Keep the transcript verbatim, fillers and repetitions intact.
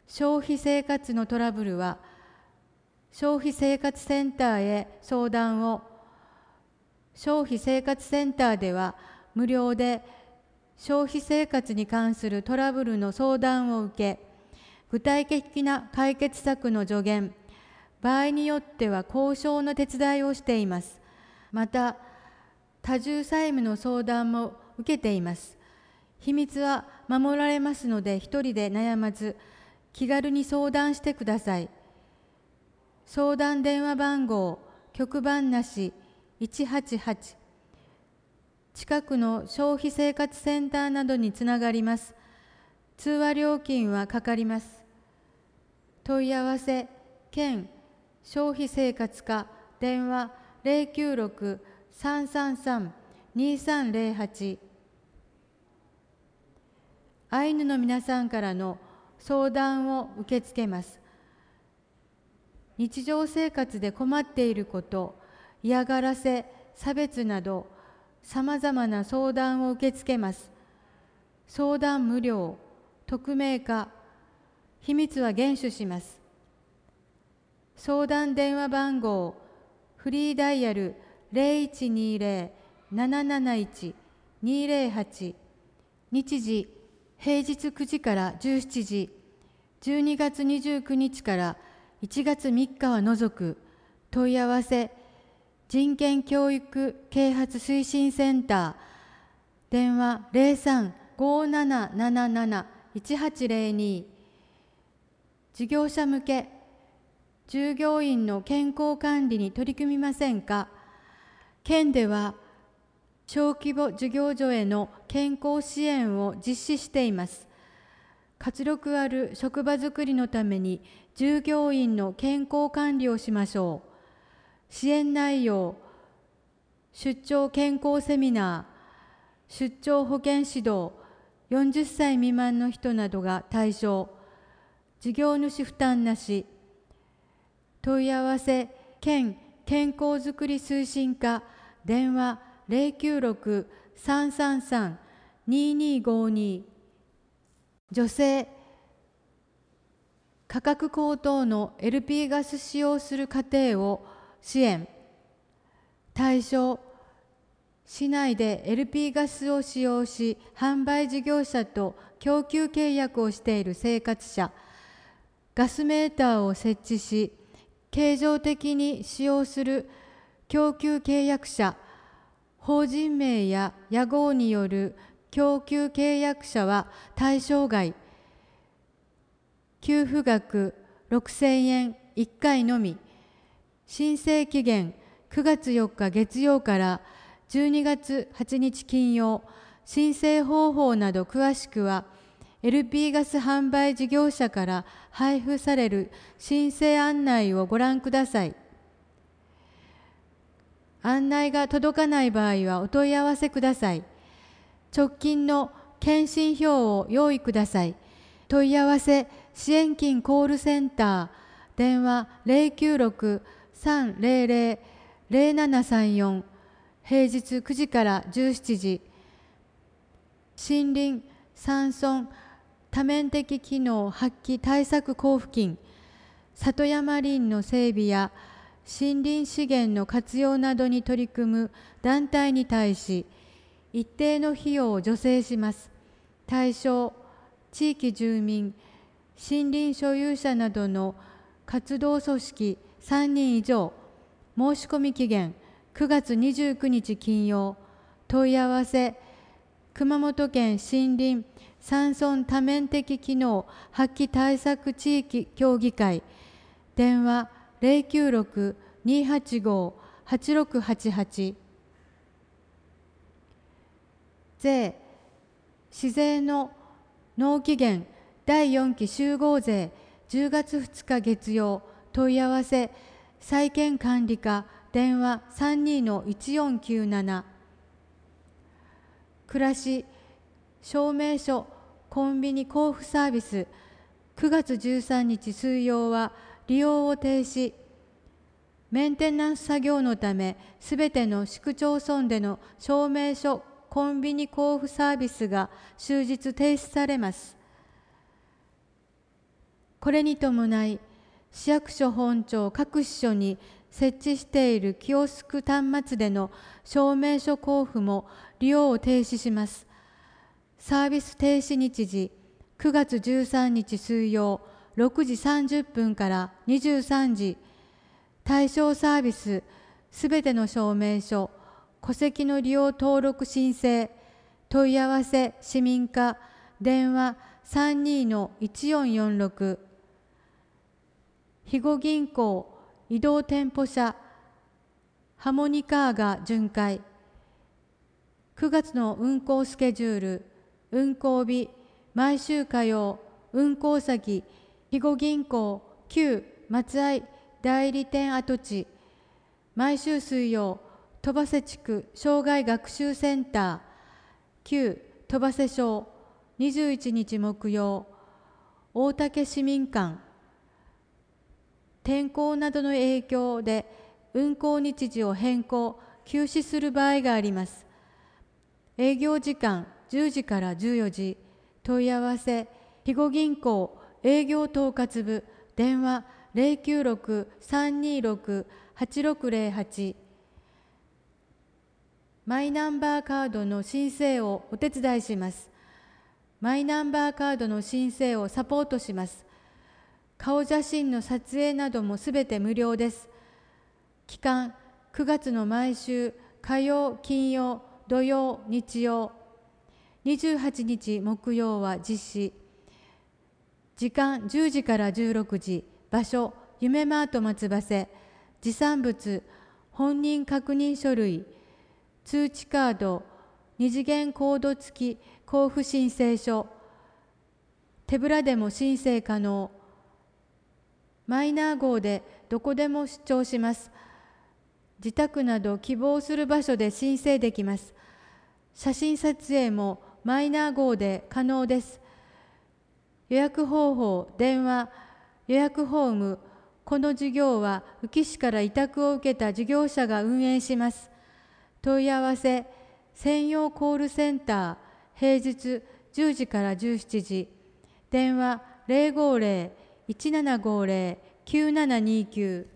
消費生活のトラブルは、消費生活センターへ相談を。消費生活センターでは無料で消費生活に関するトラブルの相談を受け、具体的な解決策の助言、場合によっては交渉の手伝いをしています。また、多重債務の相談も受けています。秘密は守られますので、一人で悩まず、気軽に相談してください。相談電話番号、局番なしいちはちはち。近くの消費生活センターなどにつながります。通話料金はかかります。問い合わせ、県消費生活課、電話 ゼロきゅうろく さんさんさん にさんゼロはち。アイヌの皆さんからの相談を受け付けます。日常生活で困っていること、嫌がらせ、差別など、さまざまな相談を受け付けます。相談無料、匿名化、秘密は厳守します。相談電話番号、フリーダイヤル ゼロいちにゼロ なななないち にゼロはち。日時、平日くじからじゅうしちじ、じゅうにがつにじゅうくにちからいちがつみっかは除く。問い合わせ、人権教育啓発推進センター、電話 ゼロさん ごーなななななな いちはちゼロに。事業者向け、従業員の健康管理に取り組みませんか。県では、小規模事業所への健康支援を実施しています。活力ある職場づくりのために従業員の健康管理をしましょう。支援内容、出張健康セミナー、出張保健指導、よんじゅっさい未満の人などが対象、事業主負担なし。問い合わせ、県健康づくり推進課、電話 ゼロきゅうろく さんさんさん ににごに。女性、価格高騰の エルピー ガス使用する家庭を支援。対象、市内で エルピー ガスを使用し、販売事業者と供給契約をしている生活者、ガスメーターを設置し、経常的に使用する供給契約者、法人名や屋号による供給契約者は対象外。給付額ろくせんえんいっかいのみ。申請期限くがつよっか月曜からじゅうにがつはちにち金曜。申請方法など詳しくは エルピー ガス販売事業者から配布される申請案内をご覧ください。案内が届かない場合はお問い合わせください。直近の検診票を用意ください。問い合わせ、支援金コールセンター、電話 ゼロきゅうろく さんゼロゼロ ゼロななさんよん。平日くじからじゅうしちじ。森林、山村、多面的機能発揮対策交付金、里山林の整備や森林資源の活用などに取り組む団体に対し、一定の費用を助成します。対象、地域住民、森林所有者などの活動組織さんにん以上。申し込み期限くがつにじゅうくにち金曜。問い合わせ、熊本県森林山村多面的機能発揮対策地域協議会、電話 ゼロきゅうろく にはちご はちろくはちはち。税、市税の納期限だいよんき集合税じゅうがつふつか月曜。問い合わせ、債権管理課、電話 さんにーいちよんきゅうなな。暮らし、証明書、コンビニ交付サービス、くがつじゅうさんにち水曜は利用を停止。メンテナンス作業のため、すべての市区町村での証明書、コンビニ交付サービスが終日停止されます。 これに伴い、市役所本庁各支所に設置しているキオスク端末での証明書交付も利用を停止します。サービス停止日時、くがつじゅうさんにち水曜ろくじさんじゅっぷんからにじゅうさんじ、対象サービスすべての証明書、戸籍の利用登録申請、問い合わせ市民課、電話 さんにーのいちよんよんろく、肥後銀行移動店舗車ハモニカーが巡回。くがつの運行スケジュール、運行日、毎週火曜、運行先、肥後銀行旧松合代理店跡地、毎週水曜、戸瀬地区障害学習センター、旧戸瀬小、にじゅういちにち木曜、大竹市民館。天候などの影響で運行日時を変更、休止する場合があります。営業時間じゅうじからじゅうよじ、問い合わせ、肥後銀行営業統括部、電話 ゼロきゅうろく さんにーろく はちろくゼロはち。マイナンバーカードの申請をお手伝いします。マイナンバーカードの申請をサポートします。顔写真の撮影などもすべて無料です。期間、くがつの毎週火曜、金曜、土曜、日曜、にじゅうはちにち木曜は実施。時間じゅうじからじゅうろくじ、場所、夢マート松葉。持参物、本人確認書類、通知カード、二次元コード付き交付申請書、手ぶらでも申請可能。マイナー号でどこでも出張します。自宅など希望する場所で申請できます。写真撮影もマイナー号で可能です。予約方法、電話、予約フォーム。この事業は宇城市から委託を受けた事業者が運営します。問い合わせ、専用コールセンター、平日じゅうじからじゅうしちじ、電話 ゼロごゼロ いちななごゼロ きゅうななにきゅう。